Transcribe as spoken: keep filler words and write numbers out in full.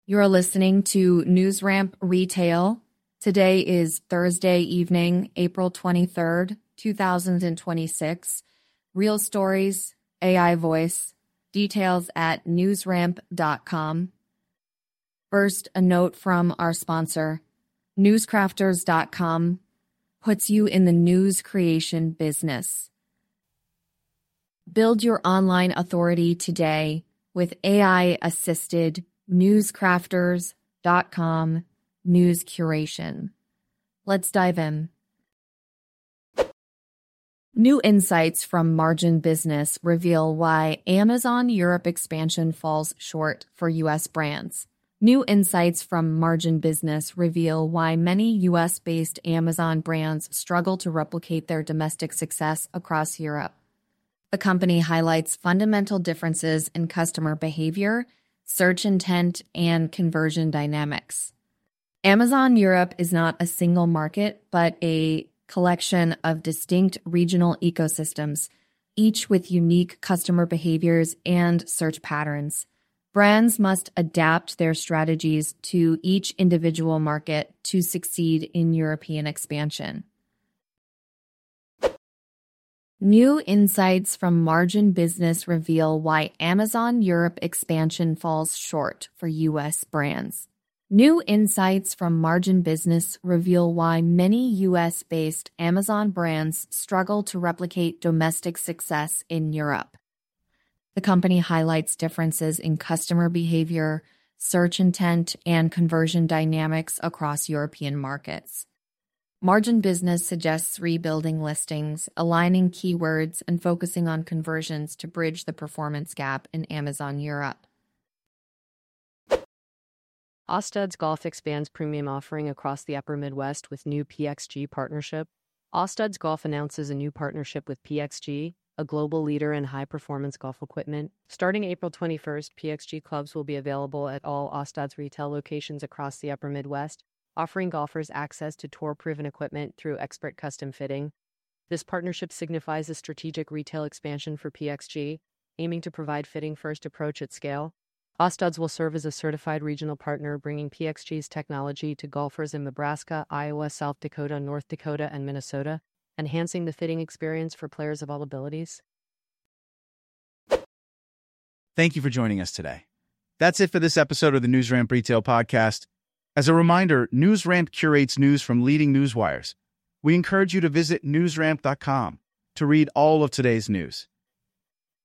You're listening to NewsRamp Retail. Today is Thursday evening, April twenty-third, two thousand twenty-six. Real stories, A I voice. Details at newsramp dot com. First, a note from our sponsor. newscrafters dot com puts you in the news creation business. Build your online authority today with A I-assisted newscrafters dot com news curation. Let's dive in. New insights from Margin Business reveal why Amazon Europe expansion falls short for U S brands. New insights from Margin Business reveal why many U S-based Amazon brands struggle to replicate their domestic success across Europe. The company highlights fundamental differences in customer behavior, search intent, and conversion dynamics. Amazon Europe is not a single market, but a collection of distinct regional ecosystems, each with unique customer behaviors and search patterns. Brands must adapt their strategies to each individual market to succeed in European expansion. New insights from Margin Business reveal why Amazon Europe expansion falls short for U S brands. New insights from Margin Business reveal why many U S-based Amazon brands struggle to replicate domestic success in Europe. The company highlights differences in customer behavior, search intent, and conversion dynamics across European markets. Margin Business suggests rebuilding listings, aligning keywords, and focusing on conversions to bridge the performance gap in Amazon Europe. Ostuds Golf expands premium offering across the Upper Midwest with new P X G partnership. Ostuds Golf announces a new partnership with P X G, a global leader in high-performance golf equipment. Starting April twenty-first, P X G clubs will be available at all Ostuds retail locations across the Upper Midwest, offering golfers access to tour-proven equipment through expert custom fitting. This partnership signifies a strategic retail expansion for P X G, aiming to provide fitting-first approach at scale. Ostuds will serve as a certified regional partner, bringing P X G's technology to golfers in Nebraska, Iowa, South Dakota, North Dakota, and Minnesota, enhancing the fitting experience for players of all abilities. Thank you for joining us today. That's it for this episode of the NewsRamp Retail Podcast. As a reminder, NewsRamp curates news from leading news wires. We encourage you to visit newsramp dot com to read all of today's news.